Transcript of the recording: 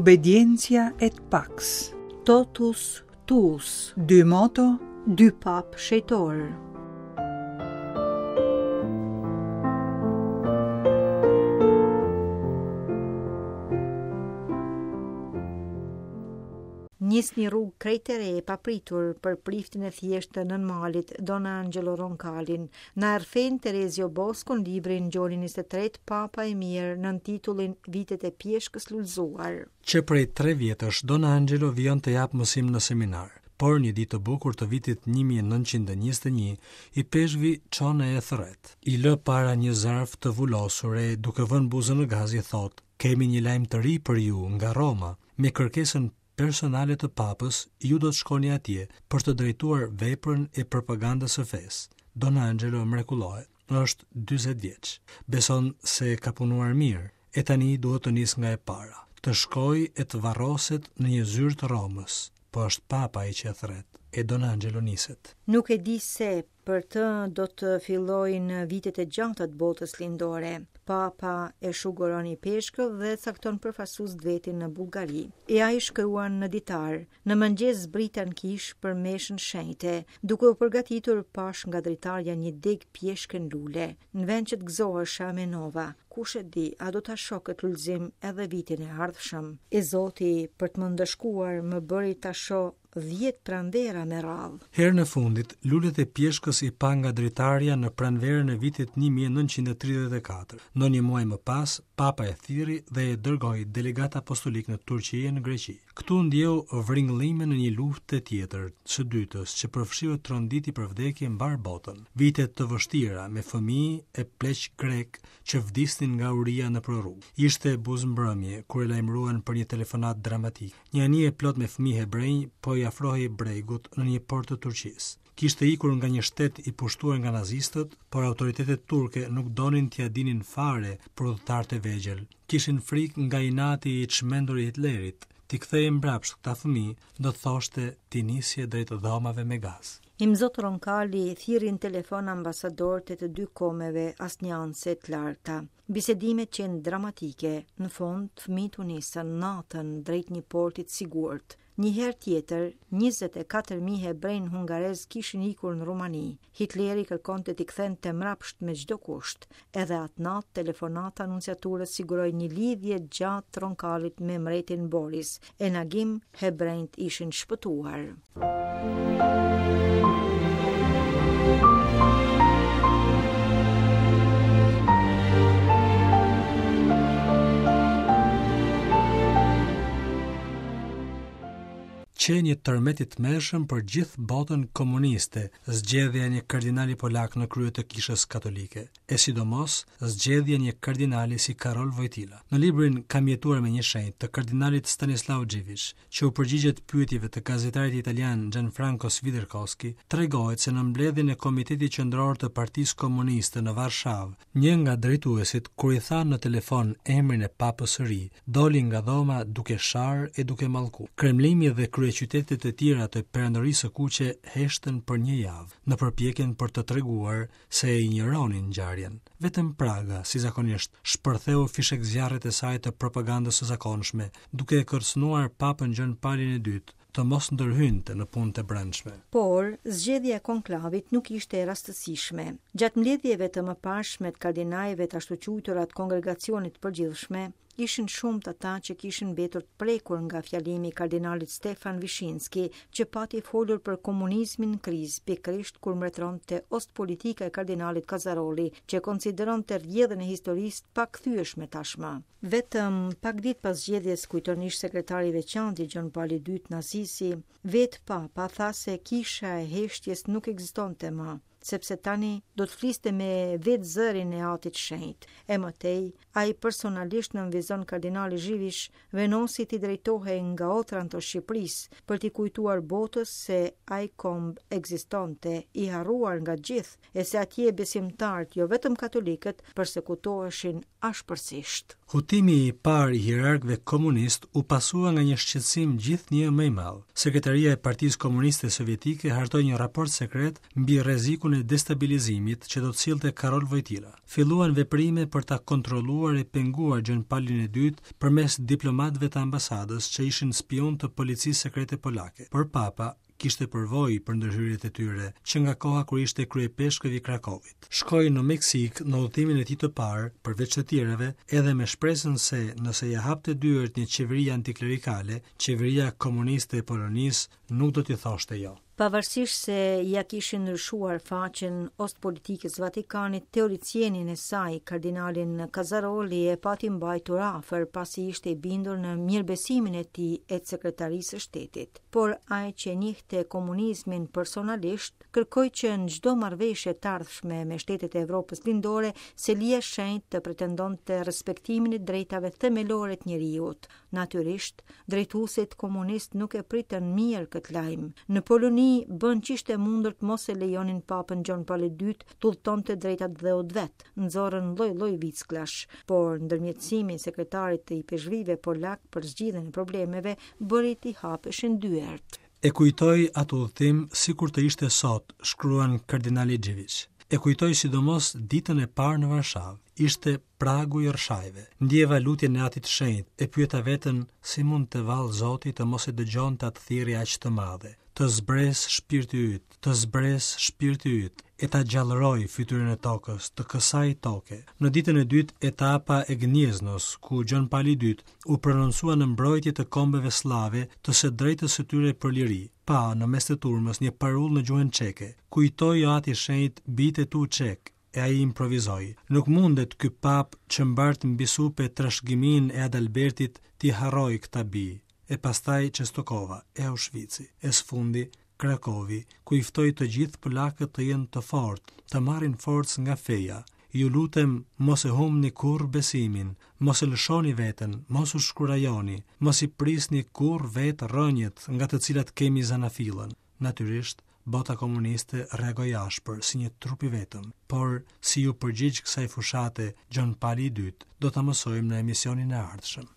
Obediencia et pax. Totus tuus. Dy moto, Dy pap shejtor. Nisni rrugë krejtere e papritur për priftin e thjeshtë të nënmalit Don Angelo Roncalin, na erfen Terezio Bosco në librin Gjoni 23 Papa e Mirë nën titullin Vitet e pjeshkës lullzuar. Që prej 3 vjetësh Don Angelo vion të jap mësim në seminar, por një ditë të bukur të vitit 1921 i peshvi çone e thret. I lë para një zarf të vullosur e duke vënë buzën në gaz i thot: "Kemi një lajm të ri për ju nga Roma, me kërkesën personale të papës, ju do të shkoni atje për të drejtuar veprën e propagandës së fesë." Don Angelo mrekullohet. Është 40 vjeç. Beson se ka punuar mirë e tani duhet të nis nga e para, të shkojë e të varroset në një zyrë të Romës, po është papa i që e thret. E Don Angelo niset. Nuk e di se për të do të fillojnë vitet e gjata të botës lindore. Papa e shuguron i peshkëll dhe cakton përfaqësues vetin në Bullgari. E ai shkruan në ditar: "Në mëngjes zbritan kish për meshën shenjte, duke u përgatitur pash nga dritarja një deg pjeshkë në lule. Në vend që të gëzohesha me nova, kush e di, a do ta shoh këtë lullzim edhe vitin e ardhshëm. E Zoti për të më ndëshkuar më bëri ta shoh 10 pranvera me radhë." Herë në fundit, lulet e pjeshkës i pa nga dritarja në pranverën e vitit 1934. Në një muaj më pas, papa e thiri dhe e dërgoi delegat apostolik në Turqi e në Greqi. Këtu ndjeu vringëllime në një luftë tjetër, së dytës, që përfshiu tronditi për vdekje mbar botën. Vitet të vështira me fëmijë e pleq grek që vdisnin nga uria në prorrugë. Ishte buzëmbrëmje kur e lajmëruan për një telefonat dramatik. Një anije plot me fëmijë hebrej po i afrohej bregut në një port të Turqisë. Kishte ikur nga një shtet i pushtuar nga nazistët, por autoritetet turke nuk donin t'ia dinin fare për udhëtarët e vegjël. Kishin frikë nga inati i çmendur i Hitlerit. Ti kthehej mbrapsht këta fëmijë, do të thoshte ti nisje drejt dhomave me gaz. Imzot Roncalli thirrin telefon ambasadorët e të dy komeve asnjanse të larta. Bisedimet qenë dramatike. Në fund, fëmijët u nisën natën drejt një porti të sigurt. Një herë tjetër, 24.000 hebrejnë hungarez kishin ikur në Rumani. Hitleri kërkonte t'i kthente mrapsht me çdo kusht. Edhe atë natë telefonata anunciaturës siguroi një lidhje gjatë Roncallit me mbretin Boris. E Nagim hebrejt ishin shpëtuar. Që një tërmetit mëshëm për gjithë botën komuniste, zgjedhja një kardinali polak në krye të kishës katolike, e sidomos zgjedhja një kardinali si Karol Wojtyla. Në librin Kam jetuar me një shenjtë të kardinalit Stanislaw Dziwisz, që u përgjigjet pyetjeve të gazetarit italian Gianfranco Swiderkowski, tregohet se në mbledhjen e Komitetit Qendror të Partisë Komuniste në Varshavë, një nga drejtuesit kur i tha në telefon emrin e papës së ri, doli nga dhoma duke sharë e duke mallku. Kremlimi dhe qytetet e tjera të perandërisë së kuqe heshtën për një javë, në përpjekjen për të treguar se e injoronin ngjarjen. Vetëm Praga, si zakonisht, shpërtheu fishek zjarret e saj të propagandës së zakonshme, duke e kërcënuar papën Gjon Paulin II të mos ndërhynte në punët e brendshme. Por, zgjedhja e konklavit nuk ishte e rastësishme. Gjatë mbledhjeve të mëparshme të kardinalëve të ashtu quajtura të kongregacionit përgjithshme, ishin shumë të ata që kishin mbetur të prekur nga fjalimi i kardinalit Stefan Wyszynski, që pati folur për komunizmin në krizë, pikërisht kur mbretëronte politika e kardinalit Kazaroli, që konsideronte rrjedhën e historisë pa kthyeshme tashmë. Vetëm pak ditë pas zgjedhjes, kujton ish sekretari i veçantë i Gjon Pauli II Nazisi, vetë papa tha se kisha e heshtjes nuk ekzistonte më, sepse tani do të fliste me vetë zërin e Atit Shenjtë. E mëtej, ai personalisht nënvizon kardinali Dziwisz venosi t'i drejtohej nga otran të Shqipërisë për t'i kujtuar botës se ai komb ekzistonte, i harruar nga gjithë, e se atje besimtarët, jo vetëm katolikët, përsekutoheshin ashpërsisht. Hutimi i parë i hierarkëve komunist u pasua nga një shqetësim gjithnjë më i madh. Sekretaria e Partisë Komuniste Sovjetike hartoi një raport sekret mbi rrezikun e destabilizimit që do të sillte Karol Wojtyla. Filluan veprime për ta kontrolluar e penguar Gjënpalin e dytë përmes diplomatëve të ambasadës që ishin spion të policisë sekrete polake. Por Papa kishte përvojë për ndërhyrjet e tyre që nga koha kur ishte kryepeshkëvi i Krakowit. Shkoi në Meksik në udhëtimin e tij të parë, përveç të tjerave, edhe me shpresën se nëse ia hapte dyert një qeveri antiklerikale, qeveria komuniste e Polonisë nuk do t'i thoshte jo. Pavarësisht se ja kishin ndryshuar faqen ostpolitikës Vatikanit, teoricienin e saj, kardinalin Kazaroli, e pati mbajtur afër pasi ishte i bindur në mirëbesimin e tij e sekretarisë së shtetit. Por ai që njihte komunizmin personalisht, kërkoi që në çdo marrëveshje të ardhshme me shtetet e Evropës lindore, Selia e Shenjtë të pretendonte respektimin e drejtave themelore të njerëzit. Natyrisht, drejtuesit komunist nuk e pritën mirë këtë lajm. Në Poloni bën që ishte mundur të mos e lejonin Papën Gjon Paul II të udhëtonte drejtat dheut vet, nxorën lloj-lloj vicklash, por ndërmjetësimi i sekretarit të IPSHV-ve polak për zgjidhjen e problemeve bëri t'i hapeshin dyert. E kujtoi atë udhëtim sikur të ishte sot, shkruan kardinali Xhević. E kujtoi sidomos ditën e parë në Varshavë. Ishte pragu i rrshajve. Ndjeva lutjen e Atit të Shenjtë, e pyeta veten si mund të vallë Zoti të mos e dëgjonte atë thirrje aq të madhe. Të zbres shpirti yt, të zbres shpirti yt, e ta gjallëroj fytyrën e tokës, të kësaj toke. Në ditën e dytë etapa e Gnieznos, ku Gjon Paul II u prononcua në mbrojtje të kombeve slave të së drejtës së tyre për liri. Pa në mes të turmës një parull në gjuhën çeke. Kujtoi Ati i Shenjtë bitë tu çek. E ai improvizoi. Nuk mundet ky pap që mbart mbi supe trashëgimin e Adalbertit t'i harroj këta bi. E pastaj Çestokova, e Auschwitzi, e sfundi Krakowi, ku i ftoi të gjithë polakët të jenë të fortë, të marrin forcë nga feja. Ju lutem, mos e humni kurrë besimin, mos e lëshoni veten, mos u shkurajoni, mos i prisni kurrë vetë rënjet nga të cilat kemi zanafillën. Natyrisht, bota komuniste reagoi ashpër si një trup i vetëm, por si ju përgjigj kësaj fushate Gjon Paul II, do ta mësojmë në emisionin e ardhshëm.